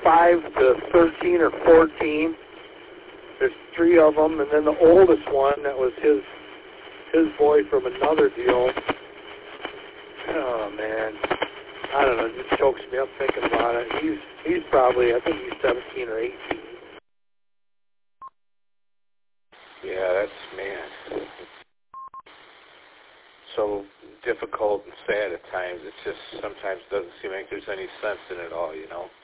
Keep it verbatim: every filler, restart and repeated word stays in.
five to thirteen or fourteen. There's three of them, and then the oldest one, that was his his boy from another deal. Oh, man. I don't know, it just chokes me up thinking about it. He's, he's probably, I think he's seventeen or eighteen. Yeah, that's, man, so difficult and sad at times. It just sometimes doesn't seem like there's any sense in it all, you know.